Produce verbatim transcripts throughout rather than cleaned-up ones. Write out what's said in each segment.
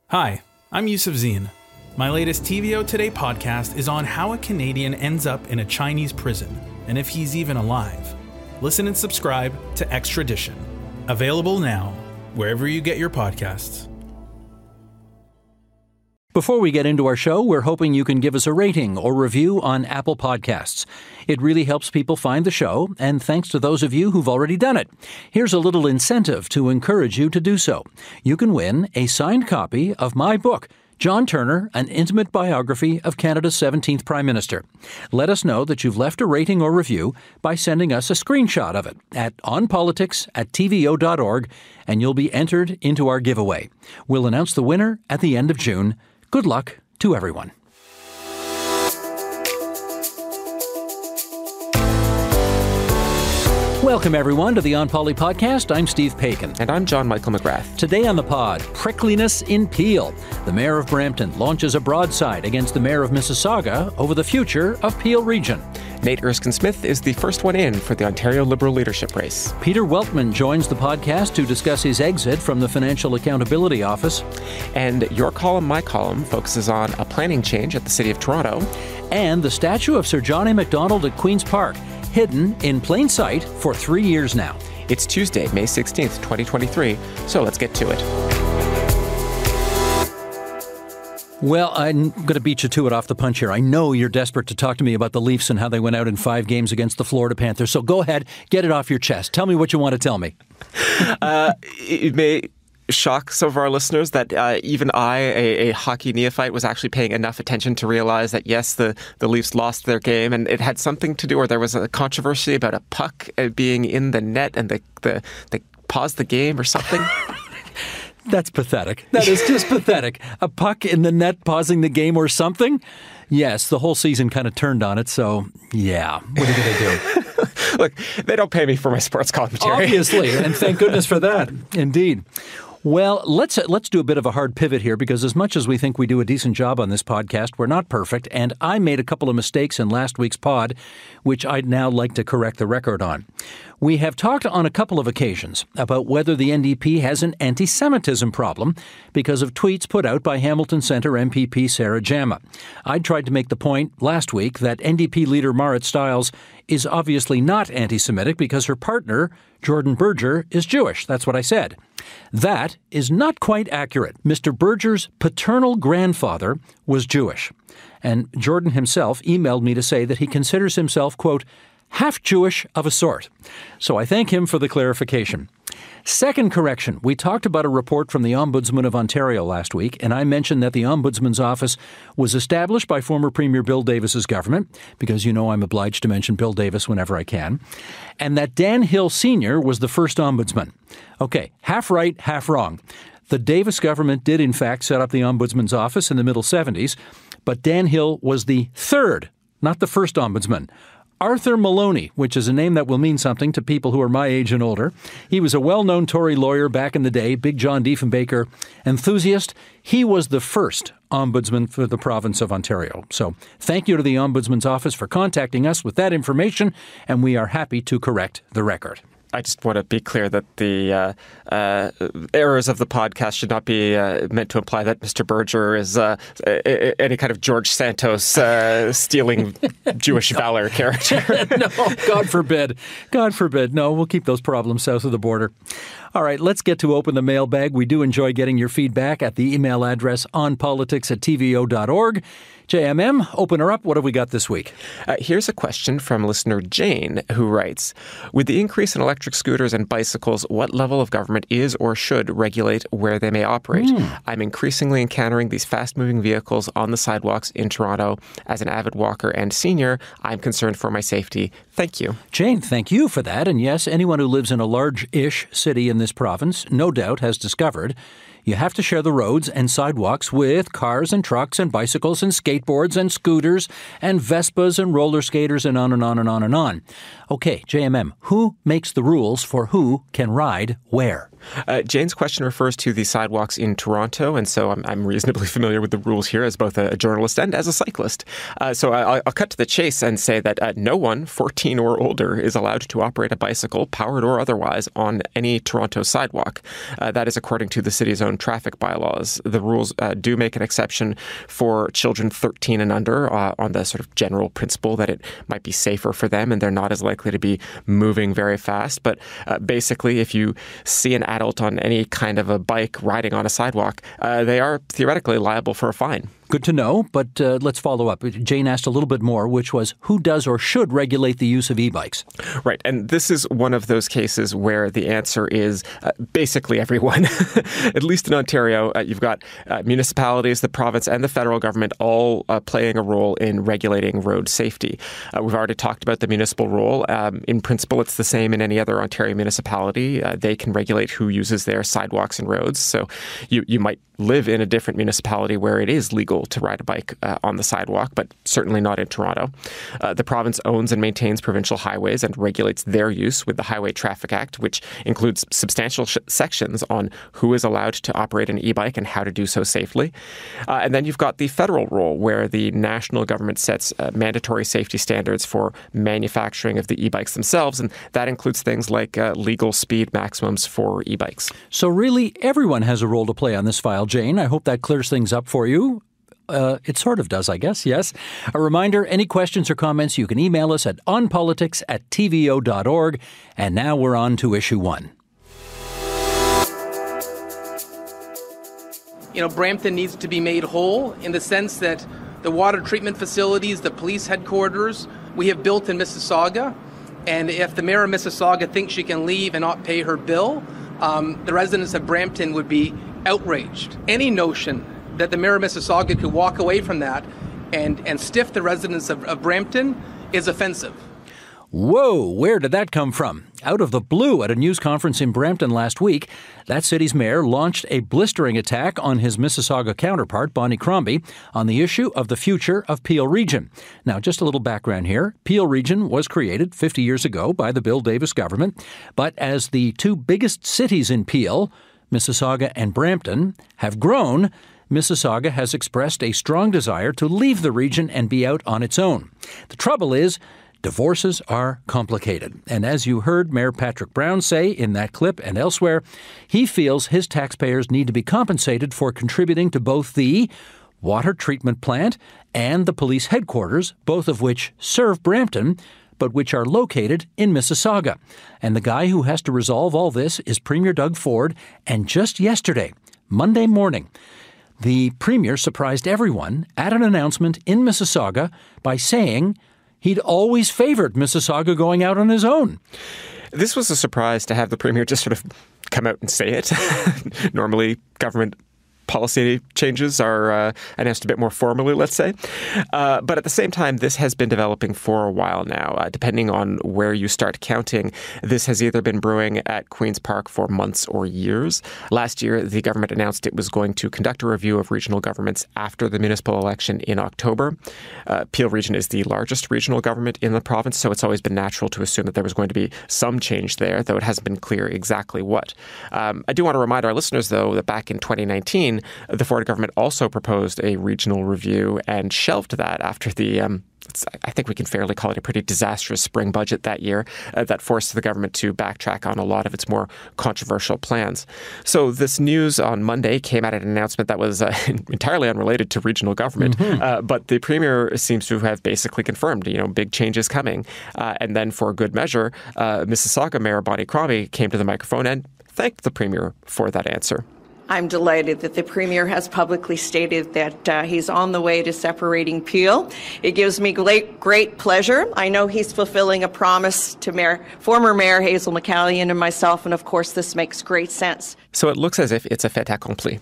Hi, I'm Yusuf Zine. My latest T V O Today podcast is on how a Canadian ends up in a Chinese prison, and if he's even alive. Listen and subscribe to Extradition. Available now, wherever you get your podcasts. Before we get into our show, we're hoping you can give us a rating or review on Apple Podcasts. It really helps people find the show, and thanks to those of you who've already done it. Here's a little incentive to encourage you to do so. You can win a signed copy of my book, John Turner, An Intimate Biography of Canada's seventeenth Prime Minister. Let us know that you've left a rating or review by sending us a screenshot of it at onpolitics at t v o dot org, and you'll be entered into our giveaway. We'll announce the winner at the end of June. Good luck to everyone. Welcome, everyone, to the On Poly podcast. I'm Steve Paikin. And I'm John Michael McGrath. Today on the pod, prickliness in Peel. The mayor of Brampton launches a broadside against the mayor of Mississauga over the future of Peel Region. Nate Erskine-Smith is the first one in for the Ontario Liberal leadership race. Peter Weltman joins the podcast to discuss his exit from the Financial Accountability Office. And Your Column, My Column focuses on a planning change at the City of Toronto. And the statue of Sir John A. Macdonald at Queen's Park, hidden in plain sight for three years now. It's Tuesday, May sixteenth, twenty twenty-three, so let's get to it. Well, I'm going to beat you to it off the punch here. I know you're desperate to talk to me about the Leafs and how they went out in five games against the Florida Panthers, so go ahead, get it off your chest. Tell me what you want to tell me. uh, it may shock some of our listeners that uh, even I, a, a hockey neophyte, was actually paying enough attention to realize that, yes, the, the Leafs lost their game, and it had something to do, or there was a controversy about a puck being in the net and the, the, they paused the game or something. That's pathetic. That is just pathetic. A puck in the net pausing the game or something? Yes, the whole season kind of turned on it, so yeah, what are you going to do? Look, they don't pay me for my sports commentary. Obviously, and thank goodness for that. Indeed. Well, let's let's do a bit of a hard pivot here, because as much as we think we do a decent job on this podcast, we're not perfect, and I made a couple of mistakes in last week's pod, which I'd now like to correct the record on. We have talked on a couple of occasions about whether the N D P has an anti-Semitism problem because of tweets put out by Hamilton Centre M P P Sarah Jama. I tried to make the point last week that N D P leader Marit Stiles is obviously not anti-Semitic because her partner, Jordan Berger, is Jewish. That's what I said. That is not quite accurate. Mister Berger's paternal grandfather was Jewish, and Jordan himself emailed me to say that he considers himself, quote, half Jewish of a sort. So I thank him for the clarification. Second correction, we talked about a report from the Ombudsman of Ontario last week, and I mentioned that the Ombudsman's office was established by former Premier Bill Davis's government, because you know I'm obliged to mention Bill Davis whenever I can, and that Dan Hill Senior was the first Ombudsman. Okay, half right, half wrong. The Davis government did in fact set up the Ombudsman's office in the middle seventies, but Dan Hill was the third, not the first Ombudsman. Arthur Maloney, which is a name that will mean something to people who are my age and older. He was a well-known Tory lawyer back in the day, big John Diefenbaker enthusiast. He was the first ombudsman for the province of Ontario. So thank you to the Ombudsman's office for contacting us with that information, and we are happy to correct the record. I just want to be clear that the uh, uh, errors of the podcast should not be uh, meant to imply that Mister Berger is uh, any kind of George Santos uh, stealing Jewish no. valor character. No, God forbid. God forbid. No, we'll keep those problems south of the border. All right, let's get to Open the Mailbag. We do enjoy getting your feedback at the email address onpolitics at t v o dot org. J M M, open her up. What have we got this week? Uh, here's a question from listener Jane, who writes, with the increase in electric scooters and bicycles, what level of government is or should regulate where they may operate? Mm. I'm increasingly encountering these fast-moving vehicles on the sidewalks in Toronto. As an avid walker and senior, I'm concerned for my safety. Thank you. Jane, thank you for that. And yes, anyone who lives in a large-ish city in this province, no doubt, has discovered you have to share the roads and sidewalks with cars and trucks and bicycles and skateboards and scooters and Vespas and roller skaters and on and on and on and on. Okay, J M M, who makes the rules for who can ride where? Uh, Jane's question refers to the sidewalks in Toronto, and so I'm, I'm reasonably familiar with the rules here as both a, a journalist and as a cyclist. Uh, so I, I'll cut to the chase and say that uh, no one fourteen or older is allowed to operate a bicycle, powered or otherwise, on any Toronto sidewalk. Uh, that is according to the city's own own traffic bylaws. The rules uh, do make an exception for children thirteen and under uh, on the sort of general principle that it might be safer for them and they're not as likely to be moving very fast. But uh, basically, if you see an adult on any kind of a bike riding on a sidewalk, uh, they are theoretically liable for a fine. Good to know, but uh, let's follow up. Jane asked a little bit more, which was who does or should regulate the use of e-bikes? Right. And this is one of those cases where the answer is uh, basically everyone. At least in Ontario, uh, you've got uh, municipalities, the province, and the federal government all uh, playing a role in regulating road safety. Uh, we've already talked about the municipal role. Um, in principle, it's the same in any other Ontario municipality. Uh, they can regulate who uses their sidewalks and roads. So you, you might live in a different municipality where it is legal to ride a bike uh, on the sidewalk, but certainly not in Toronto. Uh, the province owns and maintains provincial highways and regulates their use with the Highway Traffic Act, which includes substantial sh- sections on who is allowed to operate an e-bike and how to do so safely. Uh, and then you've got the federal role, where the national government sets uh, mandatory safety standards for manufacturing of the e-bikes themselves, and that includes things like uh, legal speed maximums for e-bikes. So really, everyone has a role to play on this file, Jane. I hope that clears things up for you. Uh, it sort of does, I guess, yes. A reminder, any questions or comments, you can email us at onpolitics at t v o dot org. And now we're on to issue one. You know, Brampton needs to be made whole in the sense that the water treatment facilities, the police headquarters, we have built in Mississauga. And if the mayor of Mississauga thinks she can leave and not pay her bill, um, the residents of Brampton would be outraged. Any notion that the mayor of Mississauga could walk away from that and, and stiff the residents of, of Brampton is offensive. Whoa, where did that come from? Out of the blue at a news conference in Brampton last week, that city's mayor launched a blistering attack on his Mississauga counterpart, Bonnie Crombie, on the issue of the future of Peel Region. Now, just a little background here. Peel Region was created fifty years ago by the Bill Davis government, but as the two biggest cities in Peel, Mississauga and Brampton, have grown, Mississauga has expressed a strong desire to leave the region and be out on its own. The trouble is, divorces are complicated. And as you heard Mayor Patrick Brown say in that clip and elsewhere, he feels his taxpayers need to be compensated for contributing to both the water treatment plant and the police headquarters, both of which serve Brampton, but which are located in Mississauga. And the guy who has to resolve all this is Premier Doug Ford. And just yesterday, Monday morning, the Premier surprised everyone at an announcement in Mississauga by saying he'd always favored Mississauga going out on his own. This was a surprise to have the Premier just sort of come out and say it. Normally, government policy changes are uh, announced a bit more formally, let's say. Uh, but at the same time, this has been developing for a while now. Uh, depending on where you start counting, this has either been brewing at Queen's Park for months or years. Last year, the government announced it was going to conduct a review of regional governments after the municipal election in October. Uh, Peel Region is the largest regional government in the province, so it's always been natural to assume that there was going to be some change there, though it hasn't been clear exactly what. Um, I do want to remind our listeners, though, that back in twenty nineteen, the Ford government also proposed a regional review and shelved that after the, um, I think we can fairly call it a pretty disastrous spring budget that year uh, that forced the government to backtrack on a lot of its more controversial plans. So this news on Monday came out at an announcement that was uh, entirely unrelated to regional government, mm-hmm. uh, but the Premier seems to have basically confirmed, you know, big changes coming. Uh, and then for good measure, uh, Mississauga Mayor Bonnie Crombie came to the microphone and thanked the Premier for that answer. I'm delighted that the Premier has publicly stated that uh, he's on the way to separating Peel. It gives me great, great pleasure. I know he's fulfilling a promise to Mayor, former Mayor Hazel McCallion and myself, and of course this makes great sense. So it looks as if it's a fait accompli.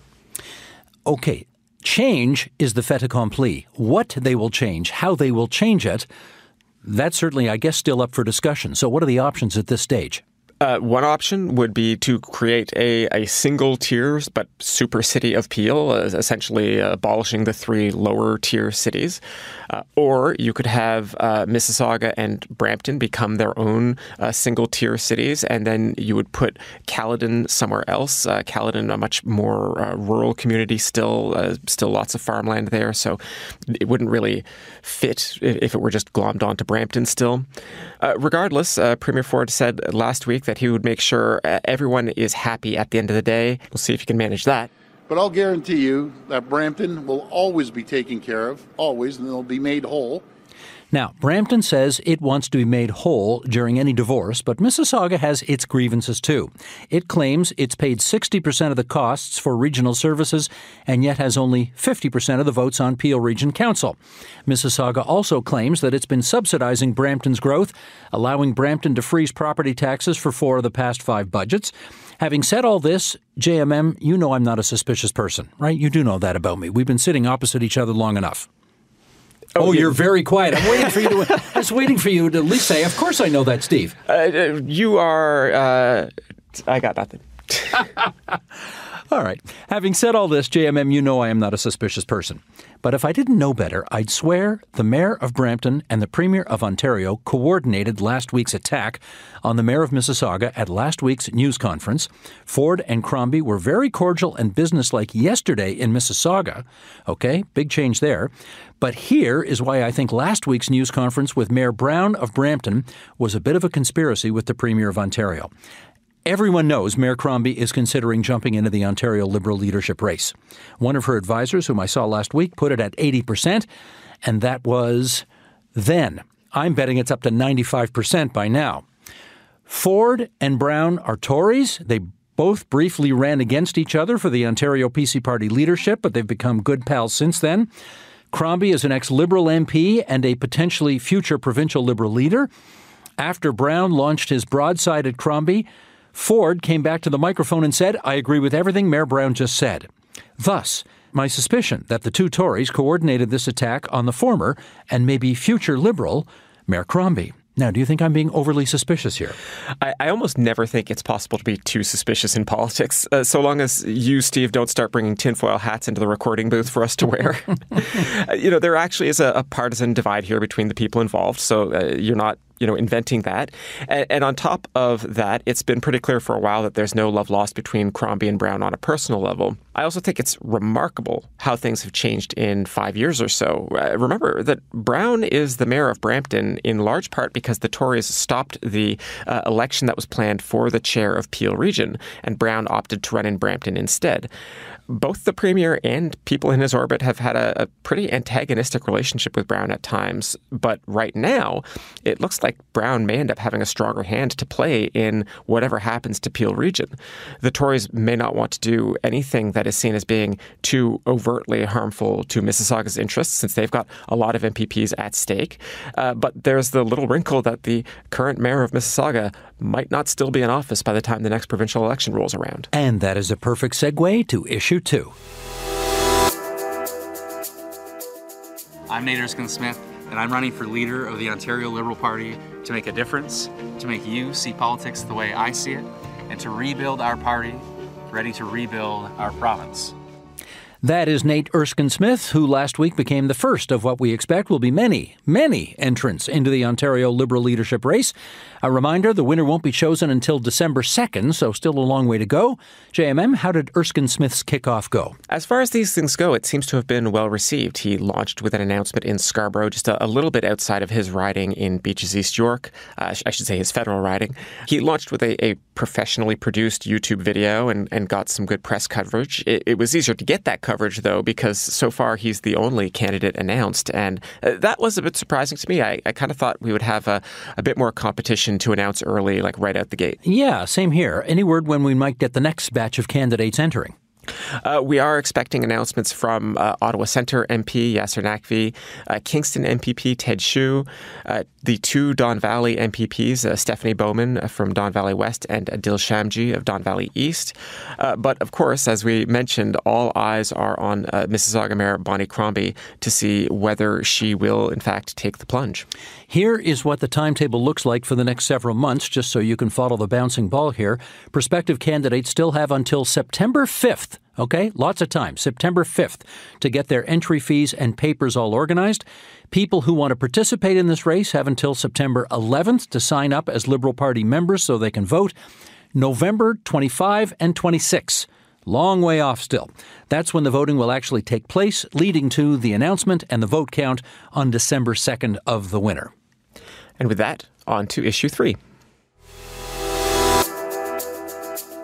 Okay, change is the fait accompli. What they will change, how they will change it, that's certainly, I guess, still up for discussion. So what are the options at this stage? Uh, one option would be to create a, a single tier but super city of Peel, uh, essentially abolishing the three lower tier cities. Uh, or you could have uh, Mississauga and Brampton become their own uh, single tier cities, and then you would put Caledon somewhere else. Uh, Caledon, a much more uh, rural community still, uh, still lots of farmland there, so it wouldn't really fit if it were just glommed onto Brampton still. Uh, regardless, uh, Premier Ford said last week that he would make sure uh, everyone is happy at the end of the day. We'll see if he can manage that. But I'll guarantee you that Brampton will always be taken care of, always, and they'll be made whole. Now, Brampton says it wants to be made whole during any divorce, but Mississauga has its grievances too. It claims it's paid sixty percent of the costs for regional services and yet has only fifty percent of the votes on Peel Region Council. Mississauga also claims that it's been subsidizing Brampton's growth, allowing Brampton to freeze property taxes for four of the past five budgets. Having said all this, J M M, you know I'm not a suspicious person, right? You do know that about me. We've been sitting opposite each other long enough. Oh, oh you're very quiet. I'm waiting for you to. I was waiting for you to at least say, "Of course I know that, Steve." Uh, you are. Uh, I got nothing. All right. Having said all this, J M M, you know I am not a suspicious person. But if I didn't know better, I'd swear the Mayor of Brampton and the Premier of Ontario coordinated last week's attack on the Mayor of Mississauga at last week's news conference. Ford and Crombie were very cordial and businesslike yesterday in Mississauga. Okay, big change there. But here is why I think last week's news conference with Mayor Brown of Brampton was a bit of a conspiracy with the Premier of Ontario. Everyone knows Mayor Crombie is considering jumping into the Ontario Liberal leadership race. One of her advisors, whom I saw last week, put it at eighty percent, and that was then. I'm betting it's up to ninety-five percent by now. Ford and Brown are Tories. They both briefly ran against each other for the Ontario P C Party leadership, but they've become good pals since then. Crombie is an ex-Liberal M P and a potentially future provincial Liberal leader. After Brown launched his broadside at Crombie, Ford came back to the microphone and said, "I agree with everything Mayor Brown just said." Thus, my suspicion that the two Tories coordinated this attack on the former and maybe future Liberal Mayor Crombie. Now, do you think I'm being overly suspicious here? I, I almost never think it's possible to be too suspicious in politics, uh, so long as you, Steve, don't start bringing tinfoil hats into the recording booth for us to wear. You know, there actually is a, a partisan divide here between the people involved, so uh, you're not you know, inventing that. And, and on top of that, it's been pretty clear for a while that there's no love lost between Crombie and Brown on a personal level. I also think it's remarkable how things have changed in five years or so. Uh, remember that Brown is the mayor of Brampton in large part because the Tories stopped the uh, election that was planned for the chair of Peel Region, and Brown opted to run in Brampton instead. Both the Premier and people in his orbit have had a, a pretty antagonistic relationship with Brown at times, but right now it looks like Brown may end up having a stronger hand to play in whatever happens to Peel Region. The Tories may not want to do anything that is seen as being too overtly harmful to Mississauga's interests, since they've got a lot of M P Ps at stake. Uh, but there's the little wrinkle that the current mayor of Mississauga might not still be in office by the time the next provincial election rolls around. And that is a perfect segue to issue two. I'm Nate Erskine-Smith, and I'm running for leader of the Ontario Liberal Party to make a difference, to make you see politics the way I see it, and to rebuild our party, ready to rebuild our province. That is Nate Erskine-Smith, who last week became the first of what we expect will be many, many entrants into the Ontario Liberal leadership race. A reminder, the winner won't be chosen until December second, so still a long way to go. J M M, how did Erskine-Smith's kickoff go? As far as these things go, it seems to have been well received. He launched with an announcement in Scarborough, just a, a little bit outside of his riding in Beaches East York. Uh, I should say his federal riding. He launched with a, a professionally produced YouTube video and, and got some good press coverage. It, it was easier to get that coverage, though, because so far he's the only candidate announced. And uh, that was a bit surprising to me. I, I kind of thought we would have a, a bit more competition to announce early, like right out the gate. Yeah, same here. Any word when we might get the next batch of candidates entering? Uh, we are expecting announcements from uh, Ottawa Centre M P Yasser Naqvi, uh, Kingston M P P Ted Hsu, uh, the two Don Valley M P Ps, uh, Stephanie Bowman from Don Valley West and Adil Shamji of Don Valley East. Uh, but of course, as we mentioned, all eyes are on uh, Mississauga Mayor Bonnie Crombie to see whether she will, in fact, take the plunge. Here is what the timetable looks like for the next several months, just so you can follow the bouncing ball here. Prospective candidates still have until September fifth, okay, lots of time, September fifth, to get their entry fees and papers all organized. People who want to participate in this race have until September eleventh to sign up as Liberal Party members so they can vote. November twenty-fifth and twenty-sixth. Long way off still. That's when the voting will actually take place, leading to the announcement and the vote count on December second of the winner. And with that, on to issue three.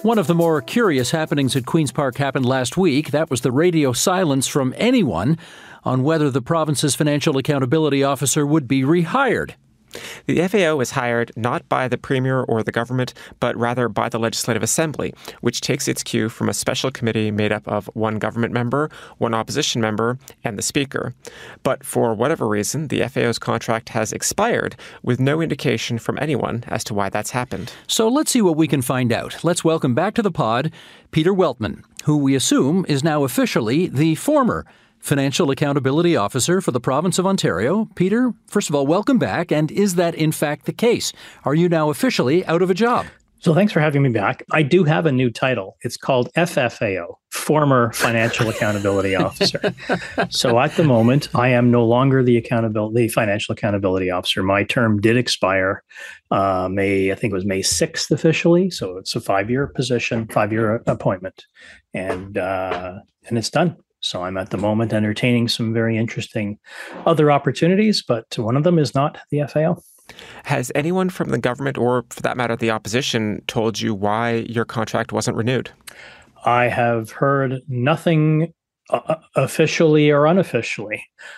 One of the more curious happenings at Queen's Park happened last week. That was the radio silence from anyone on whether the province's financial accountability officer would be rehired. The F A O is hired not by the Premier or the government, but rather by the Legislative Assembly, which takes its cue from a special committee made up of one government member, one opposition member, and the Speaker. But for whatever reason, the F A O's contract has expired, with no indication from anyone as to why that's happened. So let's see what we can find out. Let's welcome back to the pod Peter Weltman, who we assume is now officially the former Financial Accountability Officer for the province of Ontario. Peter, first of all, welcome back. And is that in fact the case? Are you now officially out of a job? So thanks for having me back. I do have a new title. It's called F F A O, Former Financial Accountability Officer. So at the moment, I am no longer the accountability, Financial Accountability Officer. My term did expire uh, May, I think it was May sixth officially. So it's a five-year position, five-year appointment, and uh, and it's done. So I'm at the moment entertaining some very interesting other opportunities, but one of them is not the F A O. Has anyone from the government, or for that matter, the opposition, told you why your contract wasn't renewed? I have heard nothing uh, officially or unofficially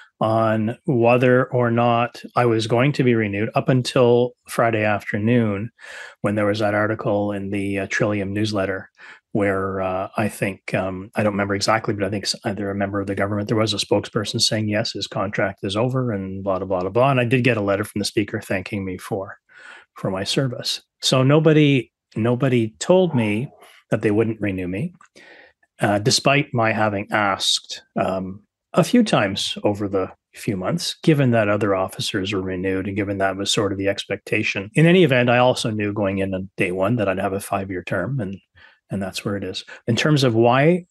on whether or not I was going to be renewed up until Friday afternoon, when there was that article in the uh, Trillium newsletter where uh, I think, um, I don't remember exactly, but I think either a member of the government, there was a spokesperson saying, yes, his contract is over and blah, blah, blah, blah. And I did get a letter from the Speaker thanking me for, for my service. So nobody, nobody told me that they wouldn't renew me, uh, despite my having asked um, a few times over the few months, given that other officers were renewed and given that was sort of the expectation. In any event, I also knew going in on day one that I'd have a five-year term, and And that's where it is. In terms of why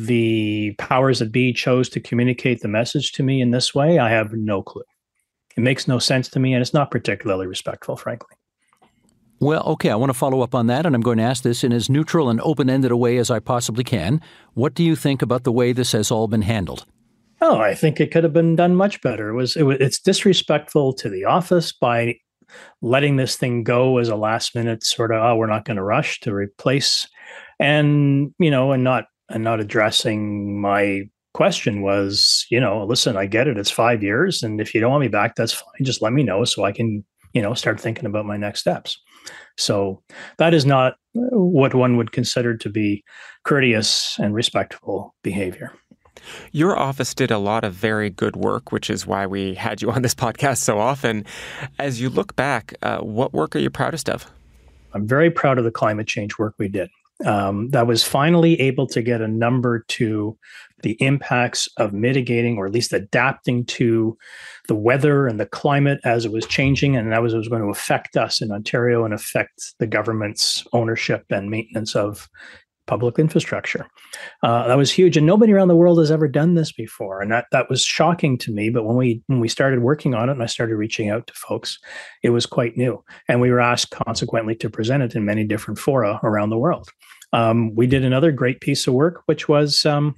the powers that be chose to communicate the message to me in this way, I have no clue. It makes no sense to me, and it's not particularly respectful, frankly. Well, okay, I want to follow up on that, and I'm going to ask this in as neutral and open-ended a way as I possibly can. What do you think about the way this has all been handled? Oh, I think it could have been done much better. It was, it was it's disrespectful to the office by letting this thing go as a last minute sort of, oh, we're not going to rush to replace, and, you know, and not, and not addressing my question was, you know, listen, I get it. It's five years. And if you don't want me back, that's fine. Just let me know so I can, you know, start thinking about my next steps. So that is not what one would consider to be courteous and respectful behavior. Your office did a lot of very good work, which is why we had you on this podcast so often. As you look back, uh, what work are you proudest of? I'm very proud of the climate change work we did. Um, that was finally able to get a number to the impacts of mitigating, or at least adapting to the weather and the climate as it was changing, and that was, it was going to affect us in Ontario and affect the government's ownership and maintenance of public infrastructure. Uh, that was huge, and nobody around the world has ever done this before, and that that was shocking to me. But when we when we started working on it, and I started reaching out to folks, it was quite new, and we were asked consequently to present it in many different fora around the world. Um, we did another great piece of work, which was, um,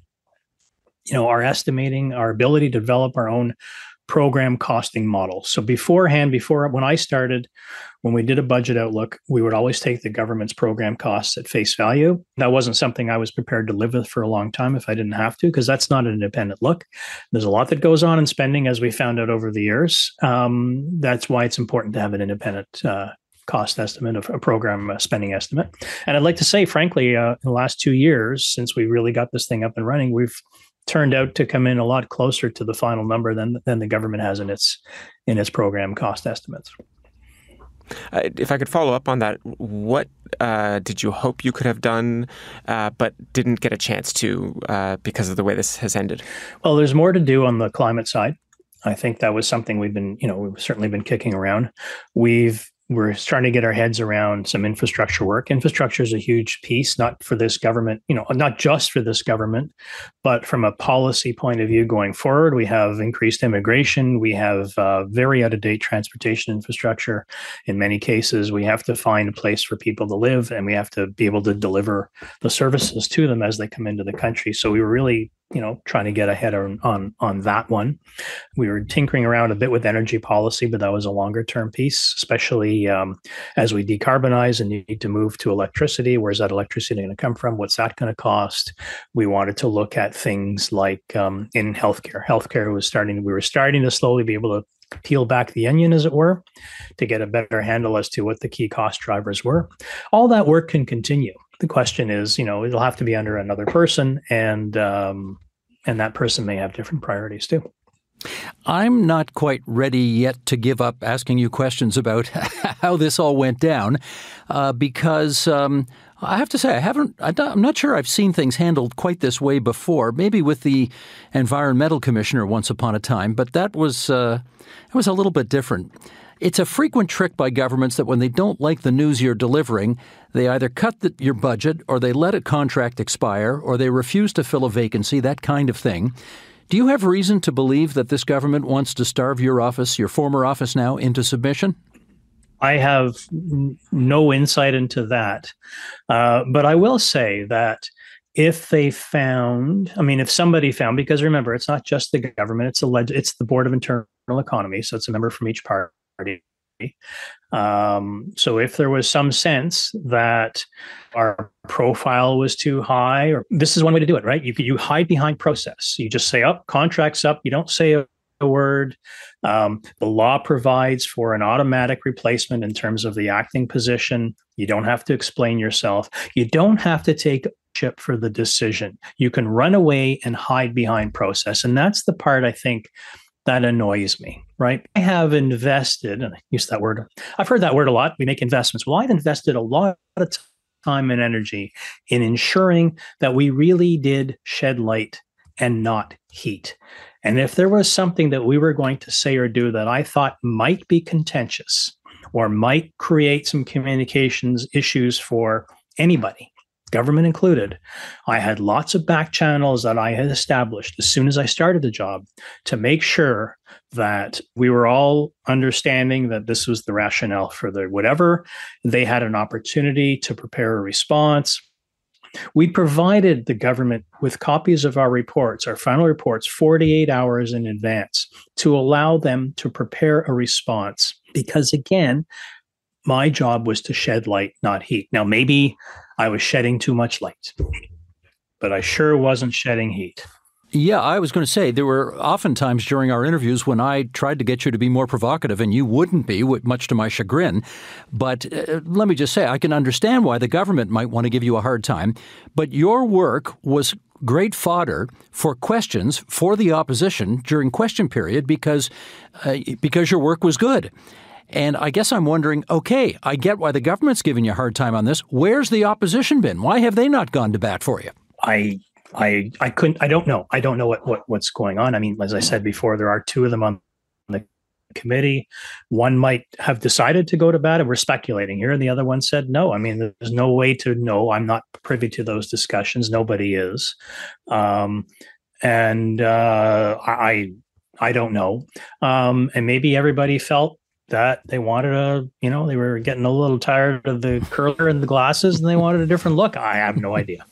you know, our estimating, our ability to develop our own program costing model. So beforehand, before when I started, when we did a budget outlook, we would always take the government's program costs at face value. That wasn't something I was prepared to live with for a long time if I didn't have to, because that's not an independent look. There's a lot that goes on in spending, as we found out over the years. Um, that's why it's important to have an independent uh, cost estimate, of a program uh, spending estimate. And I'd like to say, frankly, uh, in the last two years, since we really got this thing up and running, we've turned out to come in a lot closer to the final number than than the government has in its in its program cost estimates. Uh, if I could follow up on that, what uh, did you hope you could have done, uh, but didn't get a chance to uh, because of the way this has ended? Well, there's more to do on the climate side. I think that was something we've been, you know, we've certainly been kicking around. We've We're starting to get our heads around some infrastructure work. Infrastructure is a huge piece, not for this government, you know, not just for this government, but from a policy point of view going forward. We have increased immigration. We have uh, very out-of-date transportation infrastructure. In many cases, we have to find a place for people to live, and we have to be able to deliver the services to them as they come into the country. So we were really you know, trying to get ahead on, on on that one. We were tinkering around a bit with energy policy, but that was a longer term piece, especially um, as we decarbonize and need to move to electricity. Where's that electricity going to come from? What's that going to cost? We wanted to look at things like um, in healthcare. Healthcare was starting, we were starting to slowly be able to peel back the onion, as it were, to get a better handle as to what the key cost drivers were. All that work can continue. The question is, you know, it'll have to be under another person, and um, and that person may have different priorities too. I'm not quite ready yet to give up asking you questions about how this all went down, uh, because um, I have to say I haven't. I'm not sure I've seen things handled quite this way before. Maybe with the environmental commissioner once upon a time, but that was uh, that was a little bit different. It's a frequent trick by governments that when they don't like the news you're delivering, they either cut the, your budget, or they let a contract expire, or they refuse to fill a vacancy, that kind of thing. Do you have reason to believe that this government wants to starve your office, your former office now, into submission? I have n- no insight into that. Uh, but I will say that if they found, I mean, if somebody found, because remember, it's not just the government, it's a leg- it's the Board of Internal Economy, so it's a member from each party. Um, so if there was some sense that our profile was too high, or this is one way to do it, right? You you hide behind process. You just say, "Oh, contract's up." You don't say a, a word. Um, the law provides for an automatic replacement in terms of the acting position. You don't have to explain yourself. You don't have to take ownership for the decision. You can run away and hide behind process, and that's the part I think that annoys me, right? I have invested, and I use that word, I've heard that word a lot, we make investments. Well, I've invested a lot of time and energy in ensuring that we really did shed light and not heat. And if there was something that we were going to say or do that I thought might be contentious or might create some communications issues for anybody, government included, I had lots of back channels that I had established as soon as I started the job to make sure that we were all understanding that this was the rationale for the whatever. They had an opportunity to prepare a response. We provided the government with copies of our reports, our final reports, forty-eight hours in advance to allow them to prepare a response. Because again, my job was to shed light, not heat. Now, maybe I was shedding too much light, but I sure wasn't shedding heat. Yeah, I was going to say, there were often times during our interviews when I tried to get you to be more provocative, and you wouldn't be, much to my chagrin. But uh, let me just say, I can understand why the government might want to give you a hard time, but your work was great fodder for questions for the opposition during question period because uh, because your work was good. And I guess I'm wondering, okay, I get why the government's giving you a hard time on this. Where's the opposition been? Why have they not gone to bat for you? I I I couldn't, I don't know. I don't know what, what what's going on. I mean, as I said before, there are two of them on the committee. One might have decided to go to bat, and we're speculating here, and the other one said no. I mean, there's no way to know. I'm not privy to those discussions. Nobody is. Um, and uh, I I don't know. Um, and maybe everybody felt that they wanted a, you know, they were getting a little tired of the curler and the glasses, and they wanted a different look. I have no idea.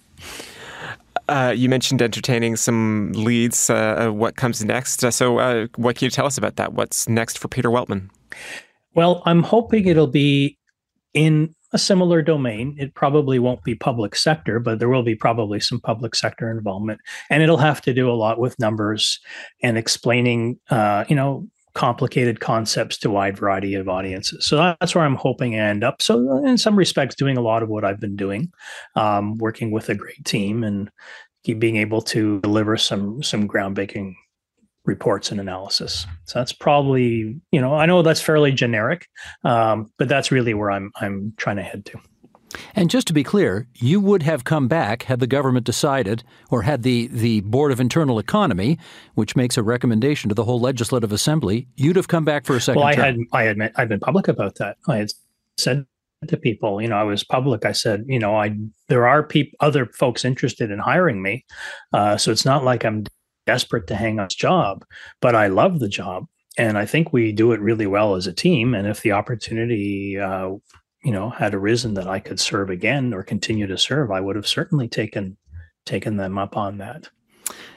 Uh, you mentioned entertaining some leads. Uh, what comes next? Uh, so uh, what can you tell us about that? What's next for Peter Weltman? Well, I'm hoping it'll be in a similar domain. It probably won't be public sector, but there will be probably some public sector involvement. And it'll have to do a lot with numbers and explaining, uh, you know, complicated concepts to a wide variety of audiences. So that's where I'm hoping to end up. So in some respects, doing a lot of what I've been doing, um, working with a great team and keep being able to deliver some some groundbreaking reports and analysis. So that's probably, you know, I know that's fairly generic, um, but that's really where I'm I'm trying to head to. And just to be clear, you would have come back had the government decided, or had the, the Board of Internal Economy, which makes a recommendation to the whole Legislative Assembly, you'd have come back for a second well, I term. had, I admit, I've been public about that. I had said to people, you know, I was public. I said, you know, I there are peop- other folks interested in hiring me, uh, so it's not like I'm desperate to hang on this job, but I love the job, and I think we do it really well as a team. And if the opportunity uh, you know, had arisen that I could serve again or continue to serve, I would have certainly taken taken them up on that.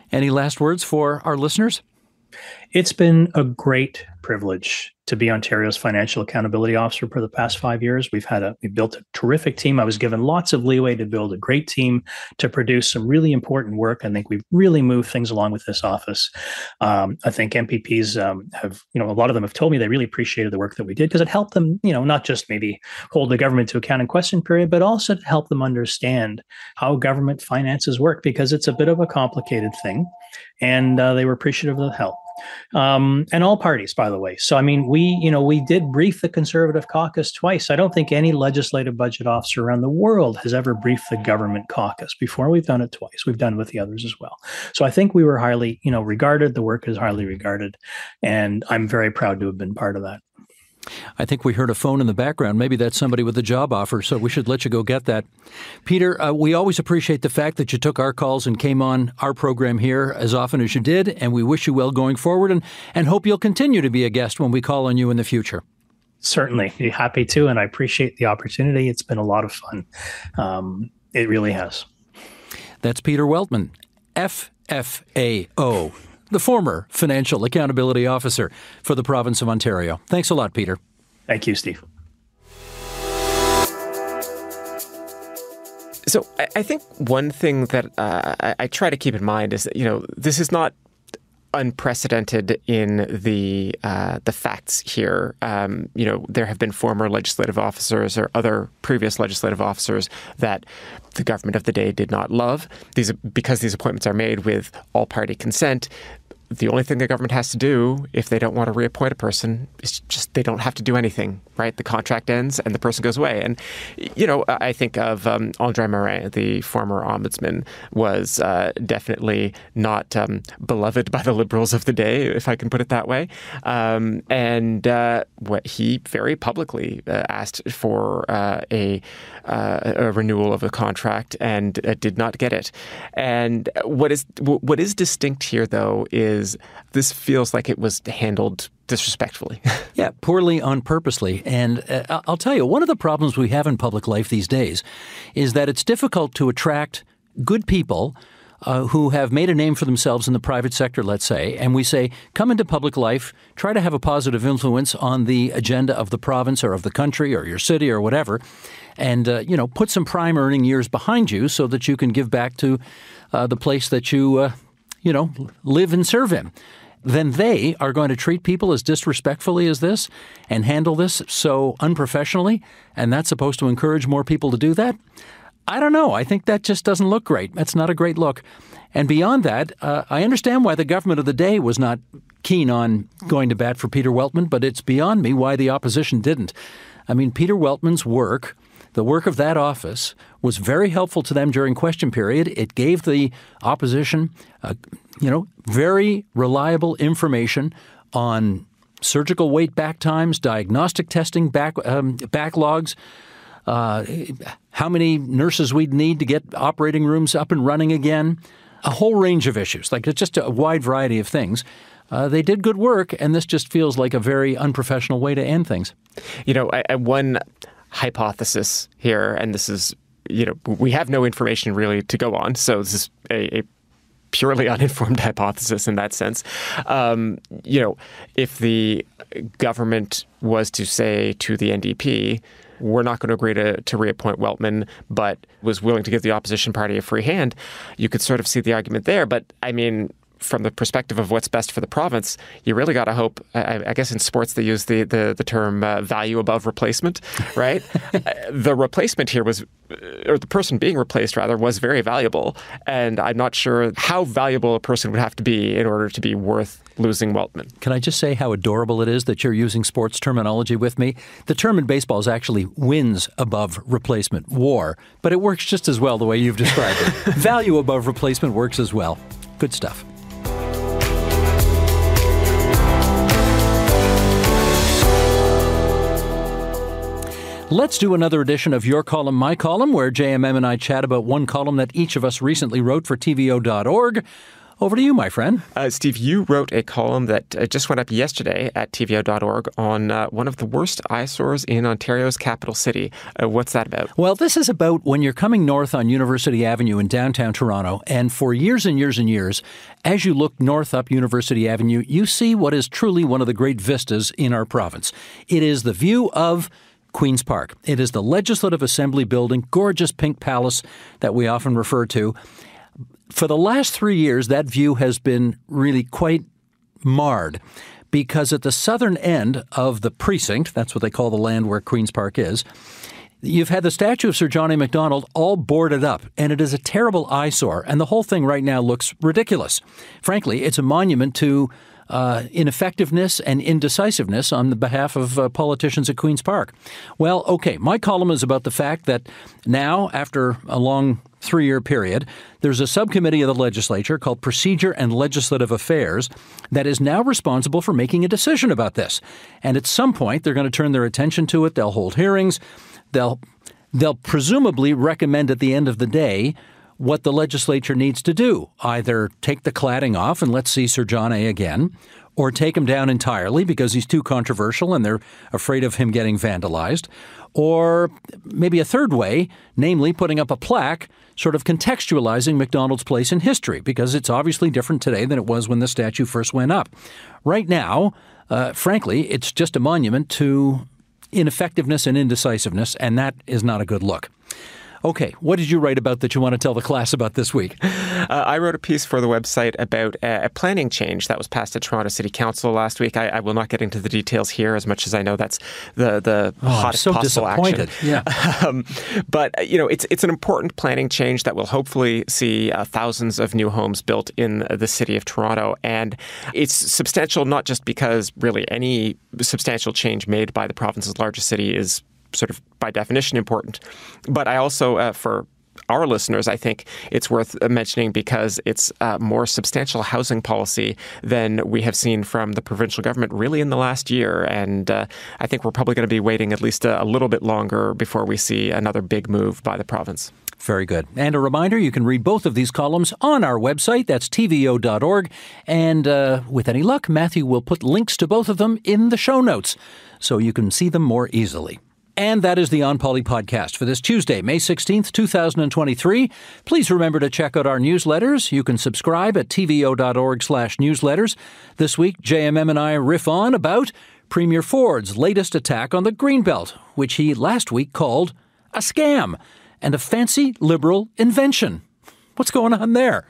Any last words for our listeners? It's been a great privilege to be Ontario's financial accountability officer for the past five years. We've had a we built a terrific team. I was given lots of leeway to build a great team to produce some really important work. I think we've really moved things along with this office. Um, I think M P Ps um, have, you know, a lot of them have told me they really appreciated the work that we did because it helped them, you know, not just maybe hold the government to account in question period, but also to help them understand how government finances work, because it's a bit of a complicated thing. And uh, they were appreciative of the help. Um, and all parties, by the way. So, I mean, we, you know, we did brief the Conservative caucus twice. I don't think any legislative budget officer around the world has ever briefed the government caucus before. We've done it twice. We've done it with the others as well. So I think we were highly, you know, regarded. The work is highly regarded. And I'm very proud to have been part of that. I think we heard a phone in the background. Maybe that's somebody with a job offer, so we should let you go get that. Peter, uh, we always appreciate the fact that you took our calls and came on our program here as often as you did, and we wish you well going forward and, and hope you'll continue to be a guest when we call on you in the future. Certainly. Be happy to, and I appreciate the opportunity. It's been a lot of fun. Um, it really has. That's Peter Weltman, F F A O. The former Financial Accountability Officer for the province of Ontario. Thanks a lot, Peter. Thank you, Steve. So I, I think one thing that uh, I, I try to keep in mind is that, you know, this is not unprecedented in the uh, the facts here. Um, you know, there have been former legislative officers or other previous legislative officers that the government of the day did not love. These because these appointments are made with all-party consent. The only thing the government has to do if they don't want to reappoint a person is just they don't have to do anything, right? The contract ends and the person goes away. And, you know, I think of um, André Morin, the former ombudsman, was uh, definitely not um, beloved by the Liberals of the day, if I can put it that way. Um, and uh, what he very publicly uh, asked for uh, a, uh, a renewal of the contract and uh, did not get it. And what is what is distinct here, though, is Is this feels like it was handled disrespectfully. Yeah, poorly on purposely. And uh, I'll tell you, one of the problems we have in public life these days is that it's difficult to attract good people uh, who have made a name for themselves in the private sector, let's say, and we say, come into public life, try to have a positive influence on the agenda of the province or of the country or your city or whatever, and, uh, you know, put some prime earning years behind you so that you can give back to uh, the place that you uh, you know, live and serve in. Then they are going to treat people as disrespectfully as this and handle this so unprofessionally, and that's supposed to encourage more people to do that? I don't know. I think that just doesn't look great. That's not a great look. And beyond that, uh, I understand why the government of the day was not keen on going to bat for Peter Weltman, but it's beyond me why the opposition didn't. I mean, Peter Weltman's work, the work of that office, was very helpful to them during question period. It gave the opposition, uh, you know, very reliable information on surgical wait back times, diagnostic testing back um, backlogs, uh, how many nurses we'd need to get operating rooms up and running again, a whole range of issues, like it's just a wide variety of things. Uh, they did good work, and this just feels like a very unprofessional way to end things. You know, I, I one hypothesis here, and this is, you know, we have no information really to go on, so this is a, a purely uninformed hypothesis in that sense. Um, you know, if the government was to say to the N D P, we're not going to agree to, to reappoint Weltman, but was willing to give the opposition party a free hand, you could sort of see the argument there. But, I mean, from the perspective of what's best for the province, you really got to hope. I, I guess in sports they use the the, the term uh, value above replacement, right? The replacement here was, or the person being replaced rather, was very valuable, and I'm not sure how valuable a person would have to be in order to be worth losing Weltman. Can I just say how adorable it is that you're using sports terminology with me? The term in baseball is actually wins above replacement, WAR, but it works just as well the way you've described it. Value above replacement works as well. Good stuff. Let's do another edition of Your Column, My Column, where J M M and I chat about one column that each of us recently wrote for T V O dot org. Over to you, my friend. Uh, Steve, you wrote a column that uh, just went up yesterday at T V O dot org on uh, one of the worst eyesores in Ontario's capital city. Uh, what's that about? Well, this is about when you're coming north on University Avenue in downtown Toronto, and for years and years and years, as you look north up University Avenue, you see what is truly one of the great vistas in our province. It is the view of Queen's Park. It is the Legislative Assembly building, gorgeous pink palace that we often refer to. For the last three years, that view has been really quite marred because at the southern end of the precinct, that's what they call the land where Queen's Park is, you've had the statue of Sir John A. Macdonald all boarded up, and it is a terrible eyesore, and the whole thing right now looks ridiculous. Frankly, it's a monument to Uh, ineffectiveness and indecisiveness on the behalf of uh, politicians at Queen's Park. Well, okay, my column is about the fact that now, after a long three-year period, there's a subcommittee of the legislature called Procedure and Legislative Affairs that is now responsible for making a decision about this. And at some point, they're going to turn their attention to it. They'll hold hearings. They'll, they'll presumably recommend at the end of the day what the legislature needs to do. Either take the cladding off and let's see Sir John A. again, or take him down entirely because he's too controversial and they're afraid of him getting vandalized, or maybe a third way, namely putting up a plaque sort of contextualizing Macdonald's place in history, because it's obviously different today than it was when the statue first went up. Right now, uh, frankly, it's just a monument to ineffectiveness and indecisiveness, and that is not a good look. Okay, what did you write about that you want to tell the class about this week? Uh, I wrote a piece for the website about a, a planning change that was passed at Toronto City Council last week. I, I will not get into the details here, as much as I know that's the the oh, hottest I'm so possible disappointed. action. Yeah. um, but you know, it's it's an important planning change that will hopefully see uh, thousands of new homes built in the city of Toronto, and it's substantial not just because really any substantial change made by the province's largest city is sort of by definition important. But I also, uh, for our listeners, I think it's worth mentioning because it's a more substantial housing policy than we have seen from the provincial government really in the last year. And uh, I think we're probably going to be waiting at least a, a little bit longer before we see another big move by the province. Very good. And a reminder, you can read both of these columns on our website. That's T V O dot org. And uh, with any luck, Matthew will put links to both of them in the show notes so you can see them more easily. And that is the On Poly podcast for this Tuesday, May sixteenth, twenty twenty-three. Please remember to check out our newsletters. You can subscribe at T V O dot org slash newsletters. This week, J M M and I riff on about Premier Ford's latest attack on the Greenbelt, which he last week called a scam and a fancy liberal invention. What's going on there?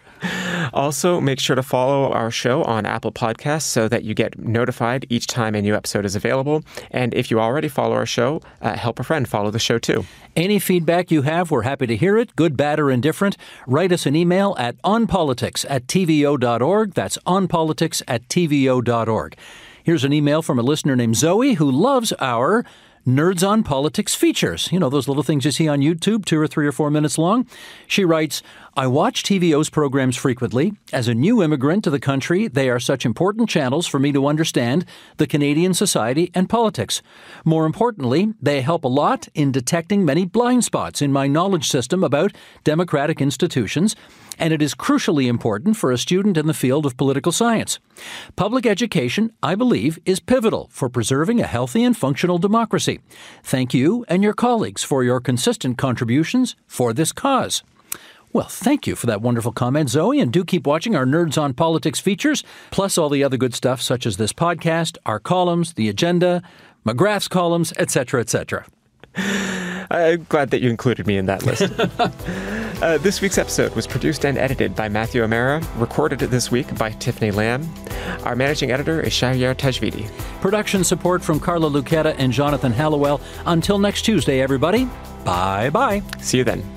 Also, make sure to follow our show on Apple Podcasts so that you get notified each time a new episode is available. And if you already follow our show, uh, help a friend follow the show too. Any feedback you have, we're happy to hear it, good, bad, or indifferent. Write us an email at onpolitics at T V O dot org. That's onpolitics at T V O dot org. Here's an email from a listener named Zoe who loves our Nerds on Politics features. You know, those little things you see on YouTube, two or three or four minutes long. She writes, I watch T V O's programs frequently. As a new immigrant to the country, they are such important channels for me to understand the Canadian society and politics. More importantly, they help a lot in detecting many blind spots in my knowledge system about democratic institutions, and it is crucially important for a student in the field of political science. Public education, I believe, is pivotal for preserving a healthy and functional democracy. Thank you and your colleagues for your consistent contributions for this cause. Well, thank you for that wonderful comment, Zoe, and do keep watching our Nerds on Politics features, plus all the other good stuff such as this podcast, our columns, the agenda, McGrath's columns, et cetera, et cetera. I'm glad that you included me in that list. uh, this week's episode was produced and edited by Matthew O'Mara, recorded this week by Tiffany Lamb. Our managing editor is Shahyar Tajvidi. Production support from Carla Lucetta and Jonathan Hallowell. Until next Tuesday, everybody, bye-bye. See you then.